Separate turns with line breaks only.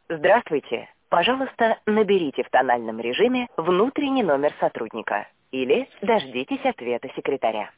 Здравствуйте. Пожалуйста, наберите в тональном режиме внутренний номер сотрудника или дождитесь ответа секретаря.